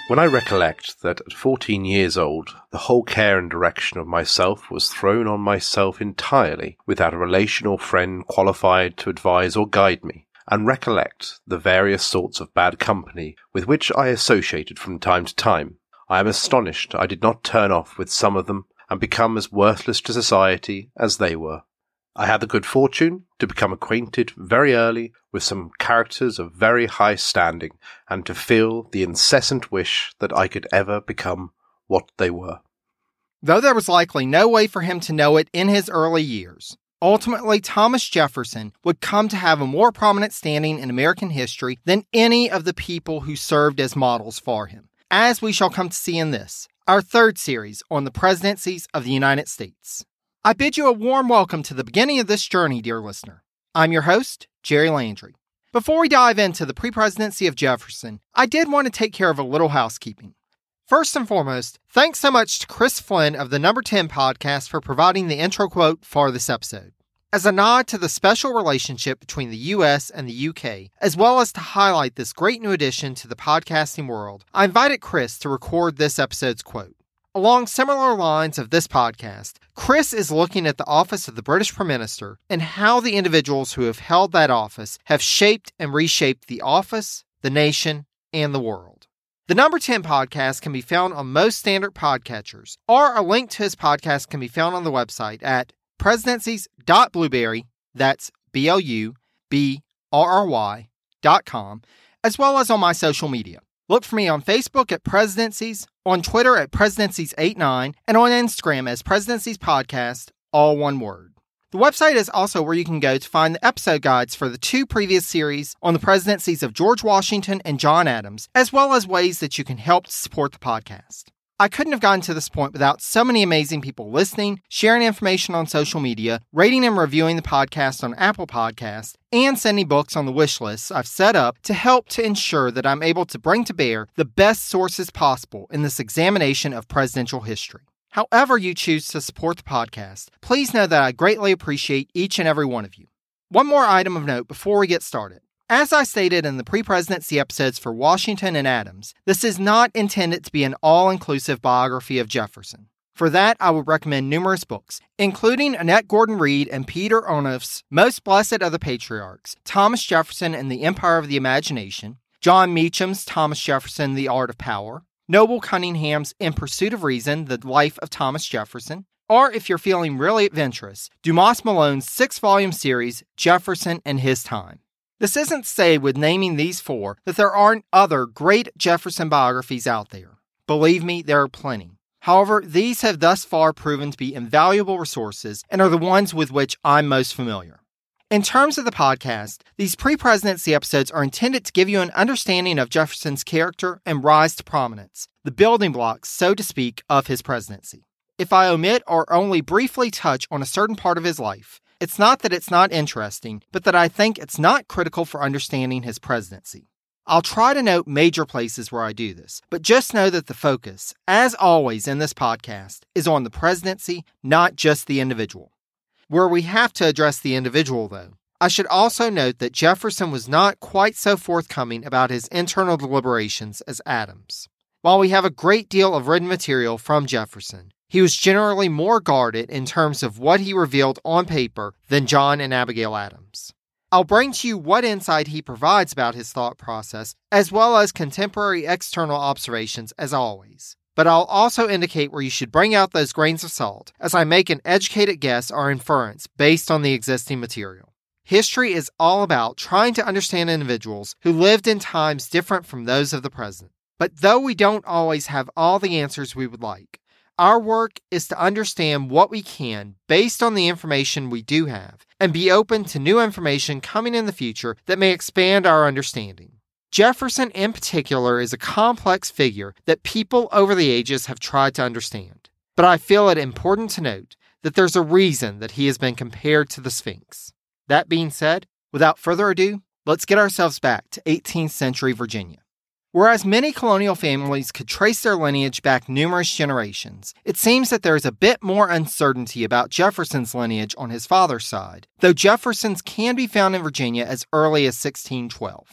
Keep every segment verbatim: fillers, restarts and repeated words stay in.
When I recollect that at fourteen years old, the whole care and direction of myself was thrown on myself entirely, without a relation or friend qualified to advise or guide me, and recollect the various sorts of bad company with which I associated from time to time, I am astonished I did not turn off with some of them, and become as worthless to society as they were. I had the good fortune to become acquainted very early with some characters of very high standing, and to feel the incessant wish that I could ever become what they were. Though there was likely no way for him to know it in his early years, ultimately Thomas Jefferson would come to have a more prominent standing in American history than any of the people who served as models for him, as we shall come to see in this, our third series on the presidencies of the United States. I bid you a warm welcome to the beginning of this journey, dear listener. I'm your host, Jerry Landry. Before we dive into the pre-presidency of Jefferson, I did want to take care of a little housekeeping. First and foremost, thanks so much to Chris Flynn of the Number ten podcast for providing the intro quote for this episode. As a nod to the special relationship between the U S and the U K, as well as to highlight this great new addition to the podcasting world, I invited Chris to record this episode's quote. Along similar lines of this podcast, Chris is looking at the office of the British Prime Minister and how the individuals who have held that office have shaped and reshaped the office, the nation, and the world. The Number ten podcast can be found on most standard podcatchers, or a link to his podcast can be found on the website at presidencies dot blueberry, that's B L U B R R Y dot com, as well as on my social media. Look for me on Facebook at Presidencies, on Twitter at Presidencies eighty-nine, and on Instagram as Presidencies Podcast, all one word. The website is also where you can go to find the episode guides for the two previous series on the presidencies of George Washington and John Adams, as well as ways that you can help to support the podcast. I couldn't have gotten to this point without so many amazing people listening, sharing information on social media, rating and reviewing the podcast on Apple Podcasts, and sending books on the wish lists I've set up to help to ensure that I'm able to bring to bear the best sources possible in this examination of presidential history. However you choose to support the podcast, please know that I greatly appreciate each and every one of you. One more item of note before we get started. As I stated in the pre-presidency episodes for Washington and Adams, this is not intended to be an all-inclusive biography of Jefferson. For that, I would recommend numerous books, including Annette Gordon-Reed and Peter Onuf's Most Blessed of the Patriarchs, Thomas Jefferson and the Empire of the Imagination, John Meacham's Thomas Jefferson, The Art of Power, Noble Cunningham's In Pursuit of Reason, The Life of Thomas Jefferson, or if you're feeling really adventurous, Dumas Malone's six-volume series, Jefferson and His Time. This isn't to say with naming these four that there aren't other great Jefferson biographies out there. Believe me, there are plenty. However, these have thus far proven to be invaluable resources and are the ones with which I'm most familiar. In terms of the podcast, these pre-presidency episodes are intended to give you an understanding of Jefferson's character and rise to prominence, the building blocks, so to speak, of his presidency. If I omit or only briefly touch on a certain part of his life, it's not that it's not interesting, but that I think it's not critical for understanding his presidency. I'll try to note major places where I do this, but just know that the focus, as always in this podcast, is on the presidency, not just the individual. Where we have to address the individual, though, I should also note that Jefferson was not quite so forthcoming about his internal deliberations as Adams. While we have a great deal of written material from Jefferson, he was generally more guarded in terms of what he revealed on paper than John and Abigail Adams. I'll bring to you what insight he provides about his thought process, as well as contemporary external observations as always. But I'll also indicate where you should bring out those grains of salt, as I make an educated guess or inference based on the existing material. History is all about trying to understand individuals who lived in times different from those of the present. But though we don't always have all the answers we would like, our work is to understand what we can based on the information we do have and be open to new information coming in the future that may expand our understanding. Jefferson in particular is a complex figure that people over the ages have tried to understand. But I feel it important to note that there's a reason that he has been compared to the Sphinx. That being said, without further ado, let's get ourselves back to eighteenth century Virginia. Whereas many colonial families could trace their lineage back numerous generations, it seems that there is a bit more uncertainty about Jefferson's lineage on his father's side, though Jefferson's can be found in Virginia as early as sixteen twelve.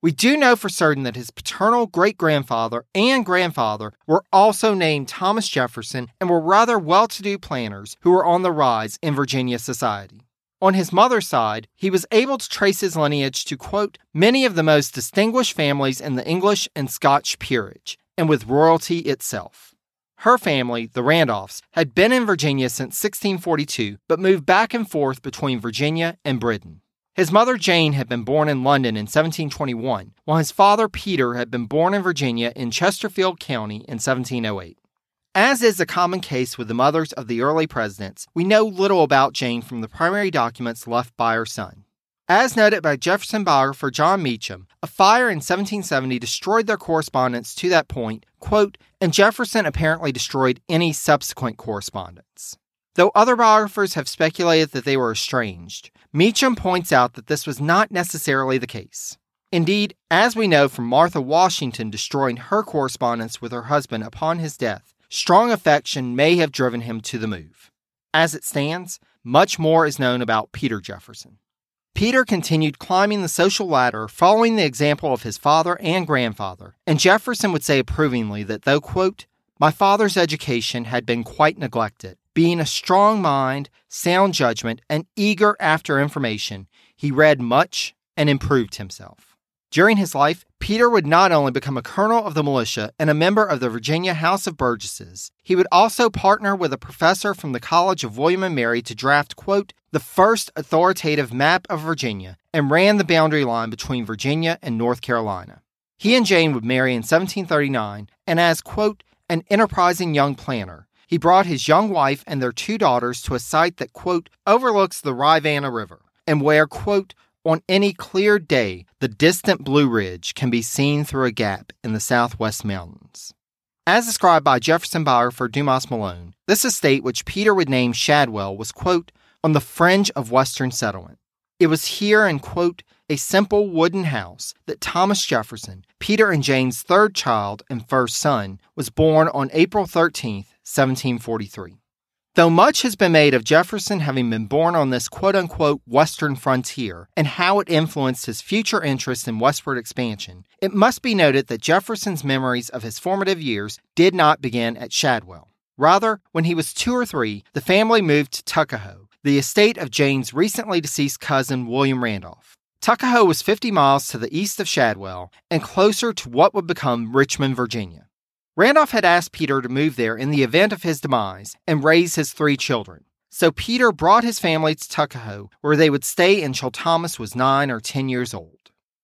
We do know for certain that his paternal great-grandfather and grandfather were also named Thomas Jefferson and were rather well-to-do planters who were on the rise in Virginia society. On his mother's side, he was able to trace his lineage to, quote, many of the most distinguished families in the English and Scotch peerage, and with royalty itself. Her family, the Randolphs, had been in Virginia since sixteen forty-two, but moved back and forth between Virginia and Britain. His mother Jane had been born in London in seventeen twenty-one, while his father Peter had been born in Virginia in Chesterfield County in seventeen oh eight. As is a common case with the mothers of the early presidents, we know little about Jane from the primary documents left by her son. As noted by Jefferson biographer John Meacham, a fire in seventeen seventy destroyed their correspondence to that point, quote, and Jefferson apparently destroyed any subsequent correspondence. Though other biographers have speculated that they were estranged, Meacham points out that this was not necessarily the case. Indeed, as we know from Martha Washington destroying her correspondence with her husband upon his death, strong affection may have driven him to the move. As it stands, much more is known about Peter Jefferson. Peter continued climbing the social ladder following the example of his father and grandfather, and Jefferson would say approvingly that though, quote, my father's education had been quite neglected, being a strong mind, sound judgment, and eager after information, he read much and improved himself. During his life, Peter would not only become a colonel of the militia and a member of the Virginia House of Burgesses, he would also partner with a professor from the College of William and Mary to draft, quote, the first authoritative map of Virginia and ran the boundary line between Virginia and North Carolina. He and Jane would marry in seventeen thirty-nine, and as, quote, an enterprising young planter, he brought his young wife and their two daughters to a site that, quote, overlooks the Rivanna River, and where, quote, on any clear day, the distant Blue Ridge can be seen through a gap in the southwest mountains. As described by Jefferson biographer Dumas Malone, this estate, which Peter would name Shadwell, was, quote, on the fringe of western settlement. It was here in, quote, a simple wooden house that Thomas Jefferson, Peter and Jane's third child and first son, was born on April thirteenth, seventeen forty-three. Though much has been made of Jefferson having been born on this quote-unquote western frontier and how it influenced his future interest in westward expansion, it must be noted that Jefferson's memories of his formative years did not begin at Shadwell. Rather, when he was two or three, the family moved to Tuckahoe, the estate of Jane's recently deceased cousin William Randolph. Tuckahoe was fifty miles to the east of Shadwell and closer to what would become Richmond, Virginia. Randolph had asked Peter to move there in the event of his demise and raise his three children. So Peter brought his family to Tuckahoe, where they would stay until Thomas was nine or ten years old.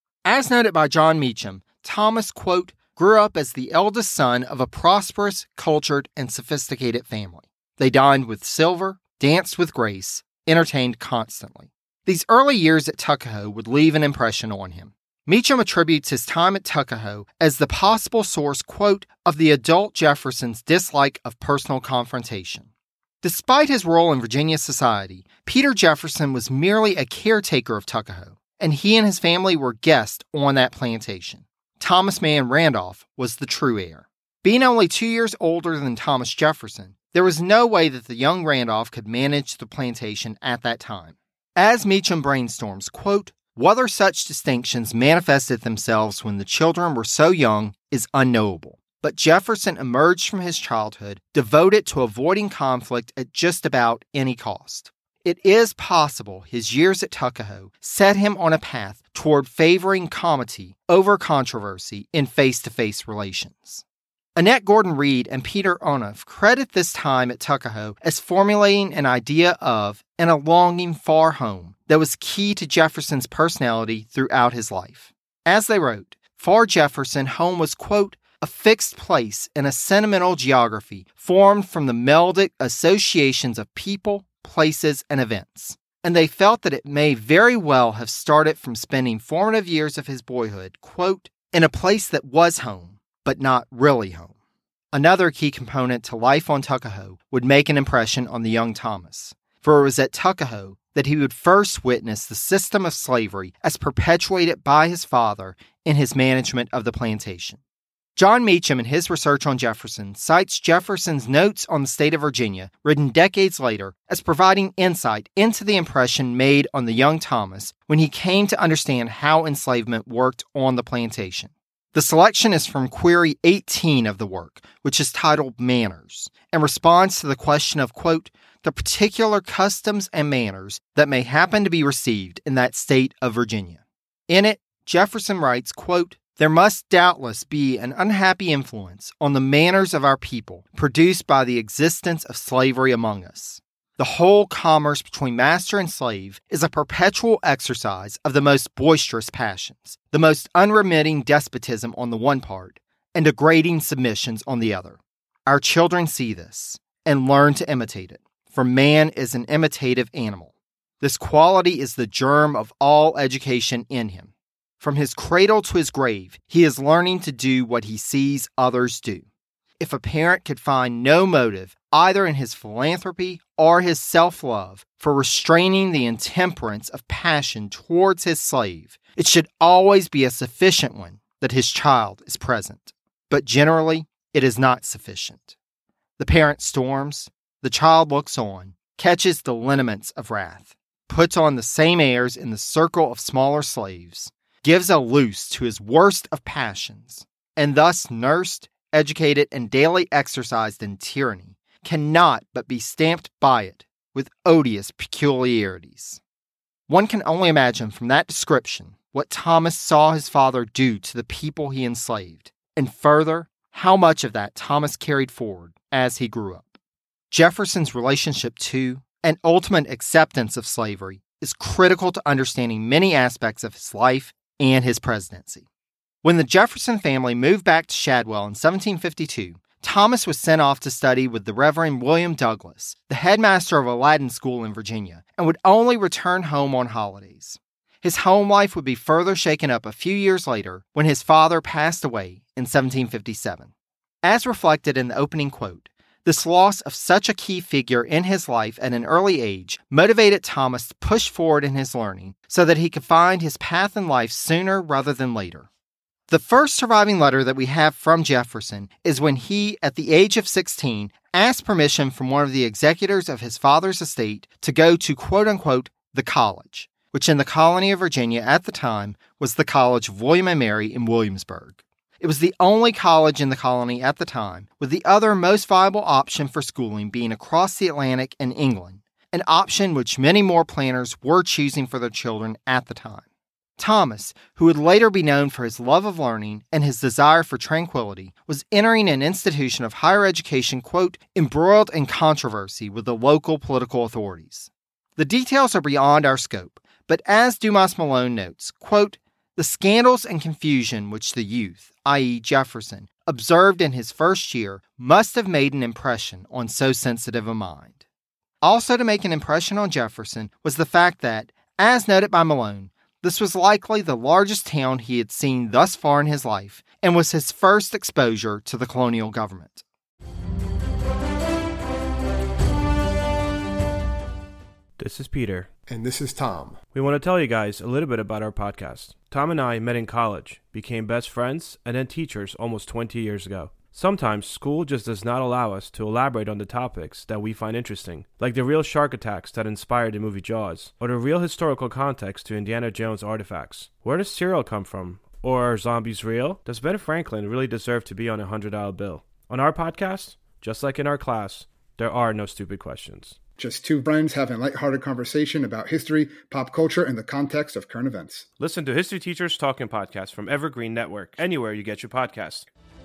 As noted by John Meacham, Thomas, quote, grew up as the eldest son of a prosperous, cultured, and sophisticated family. They dined with silver, danced with grace, entertained constantly. These early years at Tuckahoe would leave an impression on him. Meacham attributes his time at Tuckahoe as the possible source, quote, of the adult Jefferson's dislike of personal confrontation. Despite his role in Virginia society, Peter Jefferson was merely a caretaker of Tuckahoe, and he and his family were guests on that plantation. Thomas Mann Randolph was the true heir. Being only two years older than Thomas Jefferson, there was no way that the young Randolph could manage the plantation at that time. As Meacham brainstorms, quote, whether such distinctions manifested themselves when the children were so young is unknowable. But Jefferson emerged from his childhood devoted to avoiding conflict at just about any cost. It is possible his years at Tuckahoe set him on a path toward favoring comity over controversy in face-to-face relations. Annette Gordon Reed and Peter Onuf credit this time at Tuckahoe as formulating an idea of and a longing for home that was key to Jefferson's personality throughout his life. As they wrote, for Jefferson, home was, quote, a fixed place in a sentimental geography formed from the melded associations of people, places, and events. And they felt that it may very well have started from spending formative years of his boyhood, quote, in a place that was home, but not really home. Another key component to life on Tuckahoe would make an impression on the young Thomas, for it was at Tuckahoe that he would first witness the system of slavery as perpetuated by his father in his management of the plantation. John Meacham, in his research on Jefferson, cites Jefferson's notes on the state of Virginia, written decades later, as providing insight into the impression made on the young Thomas when he came to understand how enslavement worked on the plantation. The selection is from query eighteen of the work, which is titled Manners, and responds to the question of, quote, the particular customs and manners that may happen to be received in that state of Virginia. In it, Jefferson writes, quote, there must doubtless be an unhappy influence on the manners of our people produced by the existence of slavery among us. The whole commerce between master and slave is a perpetual exercise of the most boisterous passions, the most unremitting despotism on the one part, and degrading submissions on the other. Our children see this and learn to imitate it, for man is an imitative animal. This quality is the germ of all education in him. From his cradle to his grave, he is learning to do what he sees others do. If a parent could find no motive, either in his philanthropy or his self-love, for restraining the intemperance of passion towards his slave, it should always be a sufficient one that his child is present. But generally, it is not sufficient. The parent storms, the child looks on, catches the lineaments of wrath, puts on the same airs in the circle of smaller slaves, gives a loose to his worst of passions, and thus nursed, educated, and daily exercised in tyranny, cannot but be stamped by it with odious peculiarities. One can only imagine from that description what Thomas saw his father do to the people he enslaved, and further, how much of that Thomas carried forward as he grew up. Jefferson's relationship to and ultimate acceptance of slavery is critical to understanding many aspects of his life and his presidency. When the Jefferson family moved back to Shadwell in seventeen fifty-two, Thomas was sent off to study with the Reverend William Douglas, the headmaster of Aladdin School in Virginia, and would only return home on holidays. His home life would be further shaken up a few years later when his father passed away in seventeen fifty-seven. As reflected in the opening quote, this loss of such a key figure in his life at an early age motivated Thomas to push forward in his learning so that he could find his path in life sooner rather than later. The first surviving letter that we have from Jefferson is when he, at the age of sixteen, asked permission from one of the executors of his father's estate to go to quote-unquote the college, which in the colony of Virginia at the time was the College of William and Mary in Williamsburg. It was the only college in the colony at the time, with the other most viable option for schooling being across the Atlantic in England, an option which many more planners were choosing for their children at the time. Thomas, who would later be known for his love of learning and his desire for tranquility, was entering an institution of higher education, quote, embroiled in controversy with the local political authorities. The details are beyond our scope, but as Dumas Malone notes, quote, the scandals and confusion which the youth, that is. Jefferson, observed in his first year must have made an impression on so sensitive a mind. Also to make an impression on Jefferson was the fact that, as noted by Malone, this was likely the largest town he had seen thus far in his life and was his first exposure to the colonial government. This is Peter. And this is Tom. We want to tell you guys a little bit about our podcast. Tom and I met in college, became best friends, and then teachers almost twenty years ago. Sometimes school just does not allow us to elaborate on the topics that we find interesting, like the real shark attacks that inspired the movie Jaws, or the real historical context to Indiana Jones artifacts. Where does cereal come from? Or are zombies real? Does Ben Franklin really deserve to be on a one hundred dollar bill? On our podcast, just like in our class, there are no stupid questions. Just two friends having a lighthearted conversation about history, pop culture, and the context of current events. Listen to History Teachers Talking Podcast from Evergreen Network, anywhere you get your podcasts.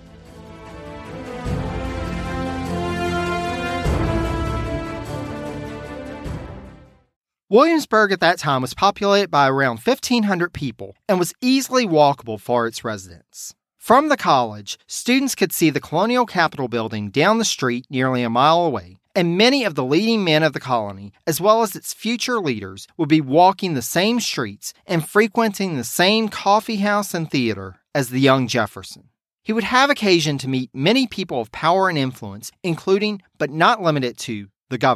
Williamsburg at that time was populated by around fifteen hundred people and was easily walkable for its residents. From the college, students could see the Colonial Capitol building down the street nearly a mile away, and many of the leading men of the colony, as well as its future leaders, would be walking the same streets and frequenting the same coffee house and theater as the young Jefferson. He would have occasion to meet many people of power and influence, including, but not limited to, the governor.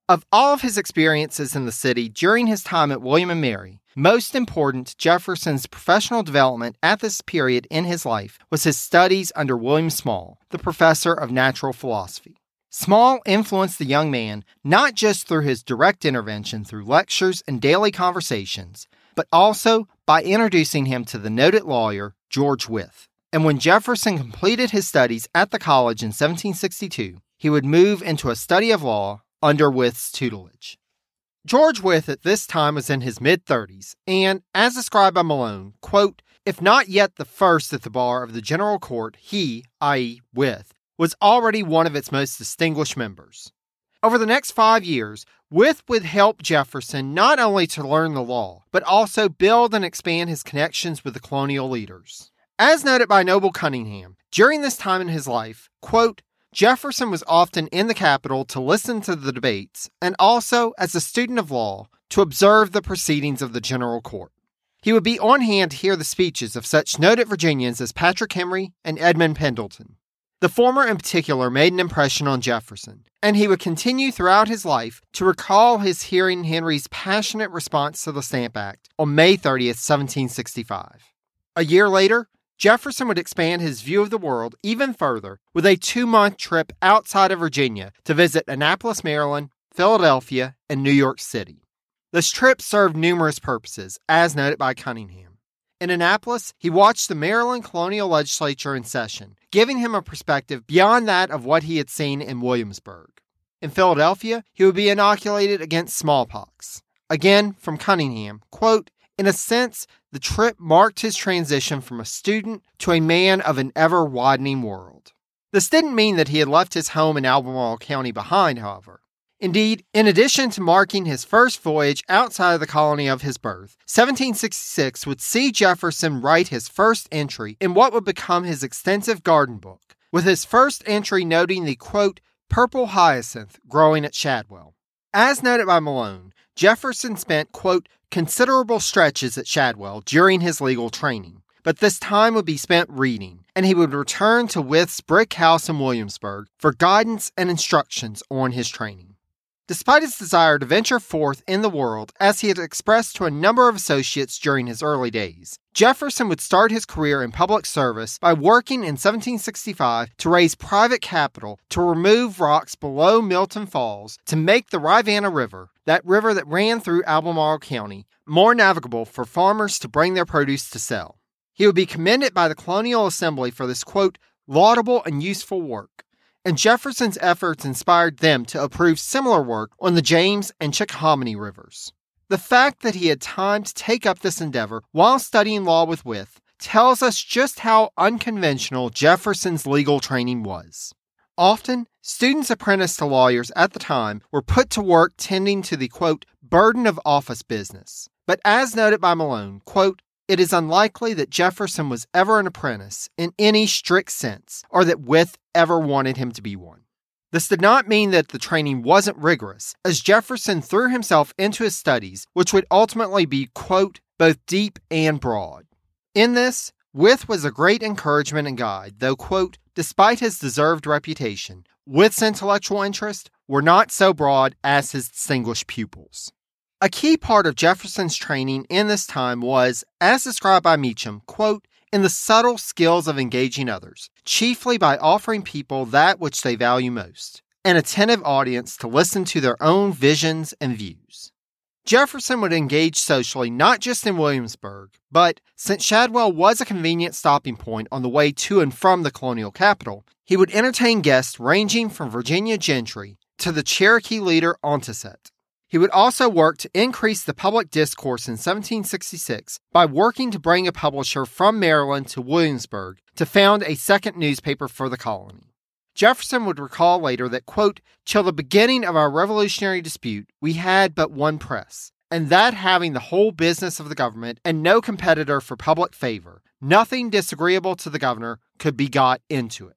Of all of his experiences in the city during his time at William and Mary, most important to Jefferson's professional development at this period in his life was his studies under William Small, the professor of natural philosophy. Small influenced the young man not just through his direct intervention through lectures and daily conversations, but also by introducing him to the noted lawyer George Wythe. And when Jefferson completed his studies at the college in seventeen sixty-two, he would move into a study of law under Wythe's tutelage. George Wythe at this time was in his mid-thirties, and, as described by Malone, quote, if not yet the first at the bar of the General Court, he, that is. Wythe, was already one of its most distinguished members. Over the next five years, Wythe would help Jefferson not only to learn the law, but also build and expand his connections with the colonial leaders. As noted by Noble Cunningham, during this time in his life, quote, Jefferson was often in the Capitol to listen to the debates and also, as a student of law, to observe the proceedings of the General Court. He would be on hand to hear the speeches of such noted Virginians as Patrick Henry and Edmund Pendleton. The former in particular made an impression on Jefferson, and he would continue throughout his life to recall his hearing Henry's passionate response to the Stamp Act on May thirtieth, seventeen sixty-five. A year later, Jefferson would expand his view of the world even further with a two-month trip outside of Virginia to visit Annapolis, Maryland, Philadelphia, and New York City. This trip served numerous purposes, as noted by Cunningham. In Annapolis, he watched the Maryland colonial legislature in session, giving him a perspective beyond that of what he had seen in Williamsburg. In Philadelphia, he would be inoculated against smallpox. Again, from Cunningham, quote, in a sense, the trip marked his transition from a student to a man of an ever-widening world. This didn't mean that he had left his home in Albemarle County behind, however. Indeed, in addition to marking his first voyage outside of the colony of his birth, seventeen sixty-six would see Jefferson write his first entry in what would become his extensive garden book, with his first entry noting the, quote, purple hyacinth growing at Shadwell. As noted by Malone, Jefferson spent, quote, considerable stretches at Shadwell during his legal training, but this time would be spent reading, and he would return to Wythe's brick house in Williamsburg for guidance and instructions on his training. Despite his desire to venture forth in the world, as he had expressed to a number of associates during his early days, Jefferson would start his career in public service by working in seventeen sixty-five to raise private capital to remove rocks below Milton Falls to make the Rivanna River, that river that ran through Albemarle County, more navigable for farmers to bring their produce to sell. He would be commended by the Colonial Assembly for this, quote, laudable and useful work, and Jefferson's efforts inspired them to approve similar work on the James and Chickahominy rivers. The fact that he had time to take up this endeavor while studying law with Wythe tells us just how unconventional Jefferson's legal training was. Often, students apprenticed to lawyers at the time were put to work tending to the, quote, burden of office business. But as noted by Malone, quote, it is unlikely that Jefferson was ever an apprentice in any strict sense, or that Wythe ever wanted him to be one. This did not mean that the training wasn't rigorous, as Jefferson threw himself into his studies, which would ultimately be, quote, both deep and broad. In this, Wythe was a great encouragement and guide, though, quote, despite his deserved reputation, Wythe's intellectual interests were not so broad as his distinguished pupils. A key part of Jefferson's training in this time was, as described by Meacham, quote, in the subtle skills of engaging others, chiefly by offering people that which they value most, an attentive audience to listen to their own visions and views. Jefferson would engage socially not just in Williamsburg, but, since Shadwell was a convenient stopping point on the way to and from the colonial capital, he would entertain guests ranging from Virginia gentry to the Cherokee leader Ontisset. He would also work to increase the public discourse in seventeen sixty-six by working to bring a publisher from Maryland to Williamsburg to found a second newspaper for the colony. Jefferson would recall later that, quote, till the beginning of our revolutionary dispute, we had but one press, and that having the whole business of the government and no competitor for public favor, nothing disagreeable to the governor could be got into it.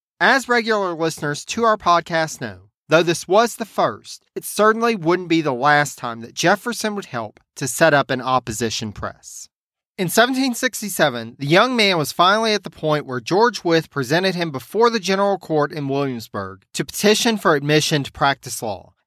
As regular listeners to our podcast know, though this was the first, it certainly wouldn't be the last time that Jefferson would help to set up an opposition press. In seventeen sixty-seven, the young man was finally at the point where George Wythe presented him before the General Court in Williamsburg to petition for admission to practice law,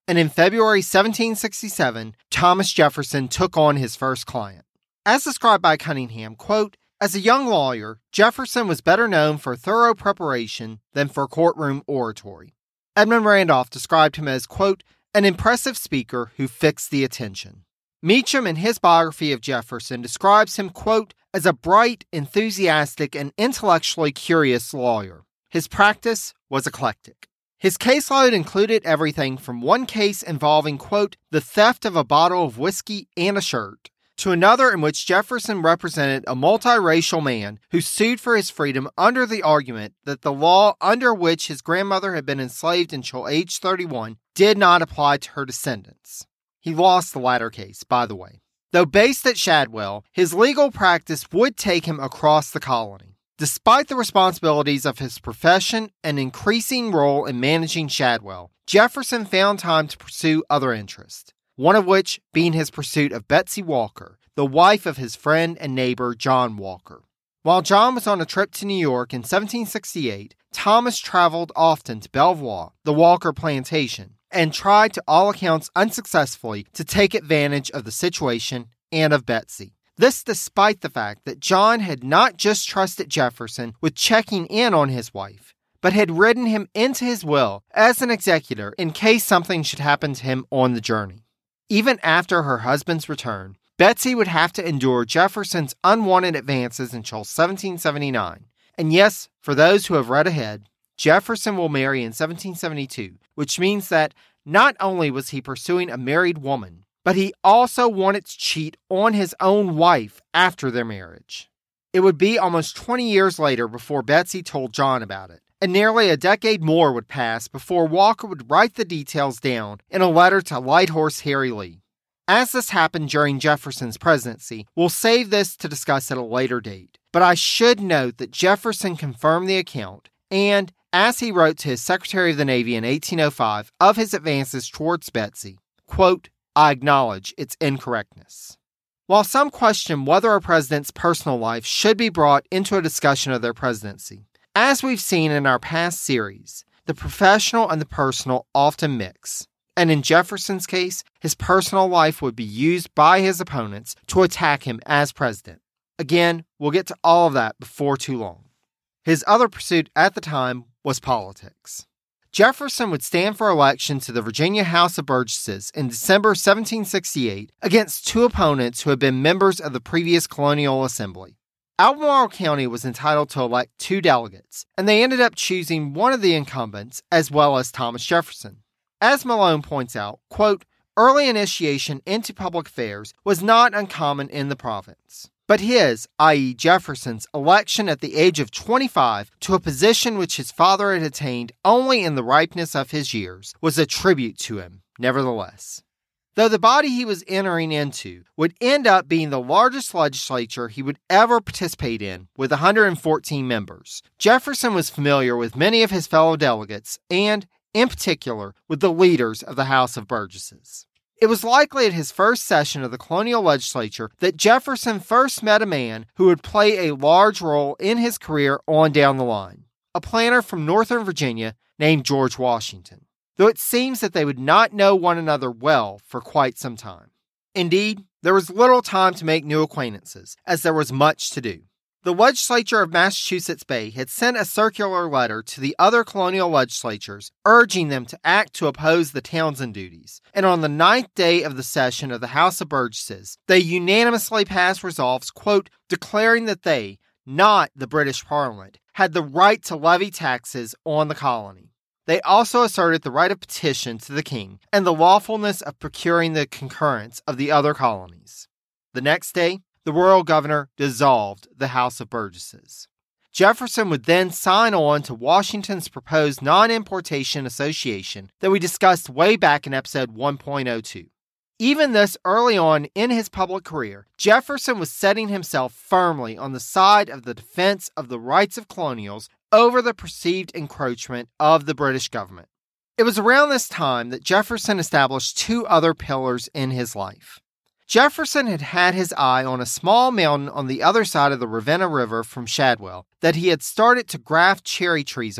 and in February seventeen sixty-seven, Thomas Jefferson took on his first client. As described by Cunningham, quote, "As a young lawyer, Jefferson was better known for thorough preparation than for courtroom oratory." Edmund Randolph described him as, quote, "an impressive speaker who fixed the attention." Meacham, in his biography of Jefferson, describes him, quote, "as a bright, enthusiastic, and intellectually curious lawyer. His practice was eclectic." His caseload included everything from one case involving, quote, "the theft of a bottle of whiskey and a shirt," to another in which Jefferson represented a multiracial man who sued for his freedom under the argument that the law under which his grandmother had been enslaved until age thirty-one did not apply to her descendants. He lost the latter case, by the way. Though based at Shadwell, his legal practice would take him across the colony. Despite the responsibilities of his profession and increasing role in managing Shadwell, Jefferson found time to pursue other interests, one of which being his pursuit of Betsy Walker, the wife of his friend and neighbor John Walker. While John was on a trip to New York in seventeen sixty-eight, Thomas traveled often to Belvoir, the Walker plantation, and tried to all accounts unsuccessfully to take advantage of the situation and of Betsy. This despite the fact that John had not just trusted Jefferson with checking in on his wife, but had written him into his will as an executor in case something should happen to him on the journey. Even after her husband's return, Betsy would have to endure Jefferson's unwanted advances until seventeen seventy-nine. And yes, for those who have read ahead, Jefferson will marry in seventeen seventy-two, which means that not only was he pursuing a married woman, but he also wanted to cheat on his own wife after their marriage. It would be almost twenty years later before Betsy told John about it, and nearly a decade more would pass before Walker would write the details down in a letter to Light Horse Harry Lee. As this happened during Jefferson's presidency, we'll save this to discuss at a later date, but I should note that Jefferson confirmed the account, and as he wrote to his Secretary of the Navy in eighteen oh five of his advances towards Betsy, quote, "I acknowledge its incorrectness." While some question whether a president's personal life should be brought into a discussion of their presidency, as we've seen in our past series, the professional and the personal often mix. And in Jefferson's case, his personal life would be used by his opponents to attack him as president. Again, we'll get to all of that before too long. His other pursuit at the time was politics. Jefferson would stand for election to the Virginia House of Burgesses in December seventeen sixty-eight against two opponents who had been members of the previous colonial assembly. Albemarle County was entitled to elect two delegates, and they ended up choosing one of the incumbents as well as Thomas Jefferson. As Malone points out, quote, "Early initiation into public affairs was not uncommon in the province. But his, that is. Jefferson's, election at the age of twenty-five to a position which his father had attained only in the ripeness of his years was a tribute to him, nevertheless." Though the body he was entering into would end up being the largest legislature he would ever participate in, with one hundred fourteen members, Jefferson was familiar with many of his fellow delegates and, in particular, with the leaders of the House of Burgesses. It was likely at his first session of the colonial legislature that Jefferson first met a man who would play a large role in his career on down the line, a planter from Northern Virginia named George Washington, though it seems that they would not know one another well for quite some time. Indeed, there was little time to make new acquaintances, as there was much to do. The legislature of Massachusetts Bay had sent a circular letter to the other colonial legislatures urging them to act to oppose the Townshend duties, and on the ninth day of the session of the House of Burgesses, they unanimously passed resolves, quote, declaring that they, not the British Parliament, had the right to levy taxes on the colony. They also asserted the right of petition to the king and the lawfulness of procuring the concurrence of the other colonies. The next day, the royal governor dissolved the House of Burgesses. Jefferson would then sign on to Washington's proposed non-importation association that we discussed way back in episode one point oh two. Even this early on in his public career, Jefferson was setting himself firmly on the side of the defense of the rights of colonials over the perceived encroachment of the British government. It was around this time that Jefferson established two other pillars in his life. Jefferson had had his eye on a small mountain on the other side of the Ravenna River from Shadwell that he had started to graft cherry trees on,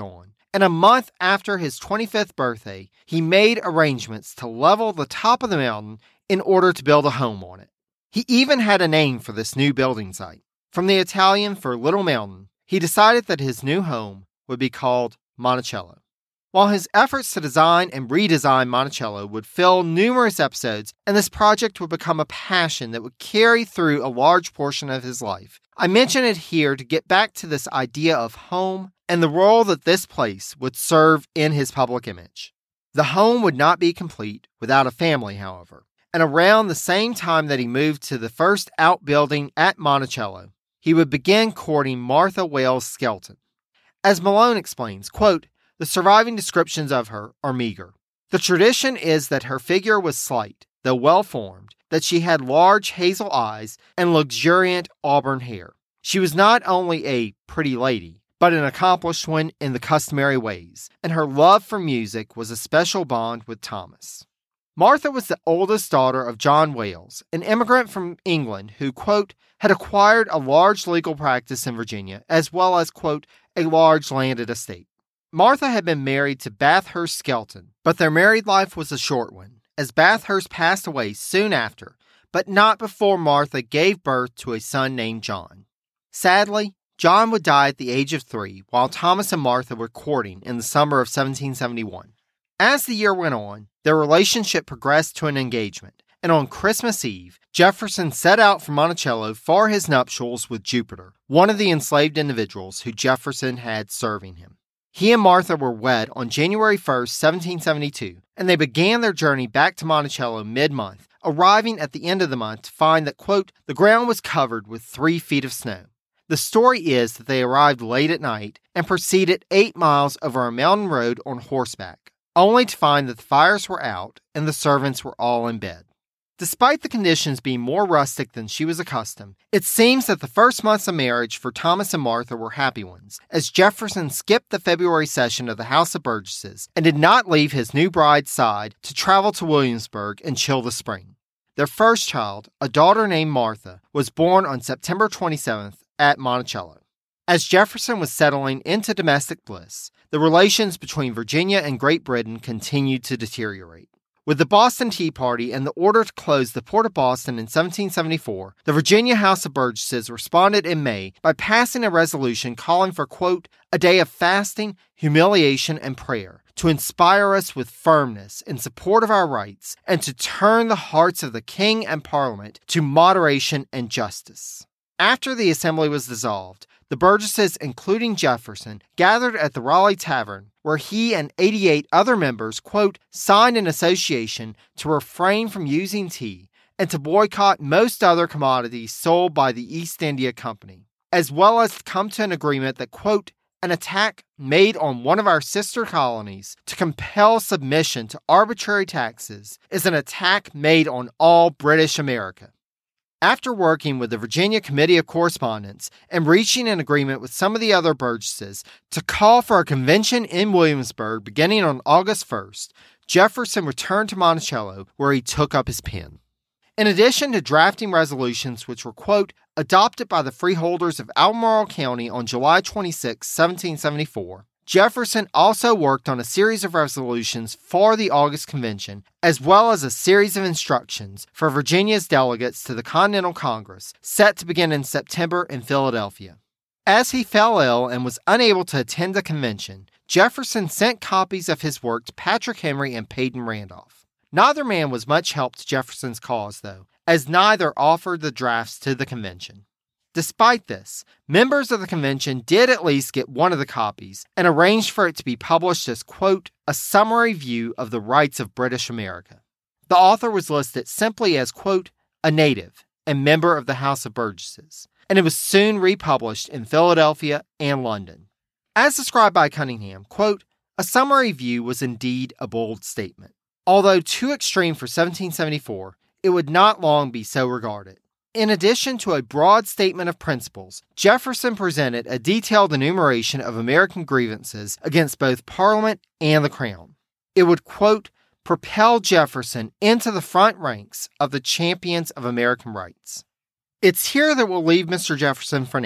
and a month after his twenty-fifth birthday, he made arrangements to level the top of the mountain in order to build a home on it. He even had a name for this new building site. From the Italian for Little Mountain, he decided that his new home would be called Monticello. While his efforts to design and redesign Monticello would fill numerous episodes, and this project would become a passion that would carry through a large portion of his life, I mention it here to get back to this idea of home and the role that this place would serve in his public image. The home would not be complete without a family, however, and around the same time that he moved to the first outbuilding at Monticello, he would begin courting Martha Wales Skelton. As Malone explains, quote, "The surviving descriptions of her are meager. The tradition is that her figure was slight, though well-formed, that she had large hazel eyes and luxuriant auburn hair. She was not only a pretty lady, but an accomplished one in the customary ways, and her love for music was a special bond with Thomas." Martha was the oldest daughter of John Wales, an immigrant from England who, quote, had acquired a large legal practice in Virginia, as well as, quote, a large landed estate. Martha had been married to Bathurst Skelton, but their married life was a short one, as Bathurst passed away soon after, but not before Martha gave birth to a son named John. Sadly, John would die at the age of three, while Thomas and Martha were courting in the summer of seventeen seventy-one. As the year went on, their relationship progressed to an engagement, and on Christmas Eve, Jefferson set out for Monticello for his nuptials with Jupiter, one of the enslaved individuals who Jefferson had serving him. He and Martha were wed on January first, seventeen seventy-two, and they began their journey back to Monticello mid-month, arriving at the end of the month to find that, quote, the ground was covered with three feet of snow. The story is that they arrived late at night and proceeded eight miles over a mountain road on horseback, only to find that the fires were out and the servants were all in bed. Despite the conditions being more rustic than she was accustomed, it seems that the first months of marriage for Thomas and Martha were happy ones, as Jefferson skipped the February session of the House of Burgesses and did not leave his new bride's side to travel to Williamsburg and chill the spring. Their first child, a daughter named Martha, was born on September twenty-seventh at Monticello. As Jefferson was settling into domestic bliss, the relations between Virginia and Great Britain continued to deteriorate. With the Boston Tea Party and the order to close the port of Boston in seventeen seventy-four, the Virginia House of Burgesses responded in May by passing a resolution calling for, quote, a day of fasting, humiliation, and prayer to inspire us with firmness in support of our rights and to turn the hearts of the King and Parliament to moderation and justice. After the assembly was dissolved, the Burgesses, including Jefferson, gathered at the Raleigh Tavern, where he and eighty-eight other members, quote, signed an association to refrain from using tea and to boycott most other commodities sold by the East India Company, as well as to come to an agreement that, quote, an attack made on one of our sister colonies to compel submission to arbitrary taxes is an attack made on all British America. After working with the Virginia Committee of Correspondence and reaching an agreement with some of the other Burgesses to call for a convention in Williamsburg beginning on August first, Jefferson returned to Monticello, where he took up his pen. In addition to drafting resolutions which were, quote, adopted by the freeholders of Albemarle County on July twenty-sixth, seventeen seventy-four, Jefferson also worked on a series of resolutions for the August Convention, as well as a series of instructions for Virginia's delegates to the Continental Congress, set to begin in September in Philadelphia. As he fell ill and was unable to attend the convention, Jefferson sent copies of his work to Patrick Henry and Peyton Randolph. Neither man was much help to Jefferson's cause, though, as neither offered the drafts to the convention. Despite this, members of the convention did at least get one of the copies and arranged for it to be published as, quote, a summary view of the rights of British America. The author was listed simply as, quote, a native and member of the House of Burgesses, and it was soon republished in Philadelphia and London. As described by Cunningham, quote, a summary view was indeed a bold statement. Although too extreme for seventeen seventy-four, it would not long be so regarded. In addition to a broad statement of principles, Jefferson presented a detailed enumeration of American grievances against both Parliament and the Crown. It would, quote, propel Jefferson into the front ranks of the champions of American rights. It's here that we'll leave Mister Jefferson for now.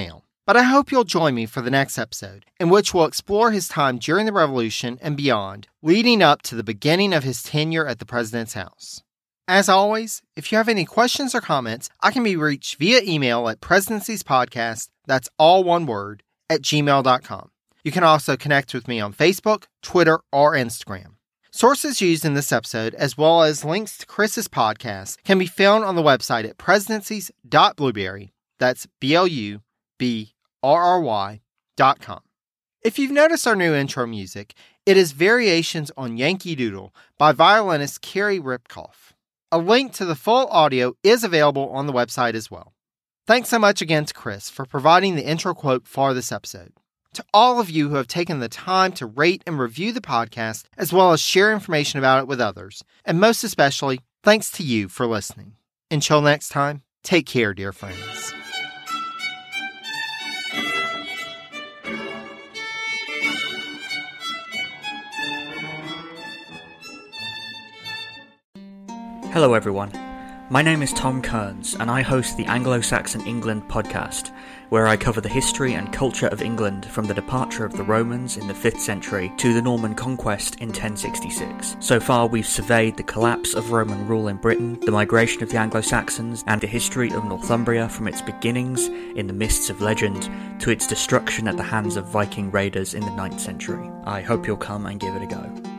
But I hope you'll join me for the next episode, in which we'll explore his time during the Revolution and beyond, leading up to the beginning of his tenure at the President's house. As always, if you have any questions or comments, I can be reached via email at presidenciespodcast, that's all one word, at gmail dot com. You can also connect with me on Facebook, Twitter, or Instagram. Sources used in this episode, as well as links to Chris's podcast, can be found on the website at presidencies dot blueberry, that's B L U B R R Y dot com. If you've noticed our new intro music, it is Variations on Yankee Doodle by violinist Carrie Ripkoff. A link to the full audio is available on the website as well. Thanks so much again to Chris for providing the intro quote for this episode. To all of you who have taken the time to rate and review the podcast, as well as share information about it with others, and most especially, thanks to you for listening. Until next time, take care, dear friends. Hello everyone, my name is Tom Kearns and I host the Anglo-Saxon England podcast, where I cover the history and culture of England from the departure of the Romans in the fifth century to the Norman conquest in ten sixty-six. So far we've surveyed the collapse of Roman rule in Britain, the migration of the Anglo-Saxons, and the history of Northumbria from its beginnings in the mists of legend to its destruction at the hands of Viking raiders in the ninth century. I hope you'll come and give it a go.